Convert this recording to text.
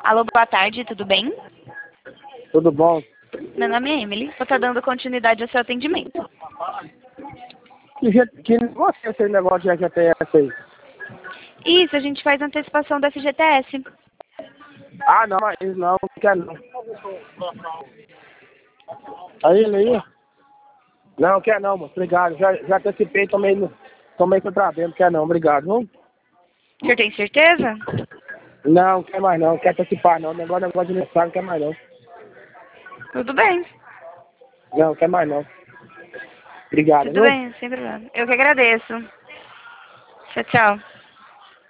Alô, boa tarde, tudo bem? Tudo bom? Meu nome é Emily, vou estar dando continuidade ao seu atendimento. Que negócio é esse negócio de FGTS aí? Isso, a gente faz antecipação do FGTS. Ah, não, mas não quer não. Aí? Não, quer não, moço. Obrigado. Já antecipei, tomei contra bem, não quer não. Obrigado, viu? O senhor tem certeza? Não, quer mais não. Quer antecipar não. Negócio de aniversário, não quer mais não. Tudo bem. Não, quer mais não. Obrigado, Tudo viu? bem, sem problema. Eu que agradeço. Tchau, tchau.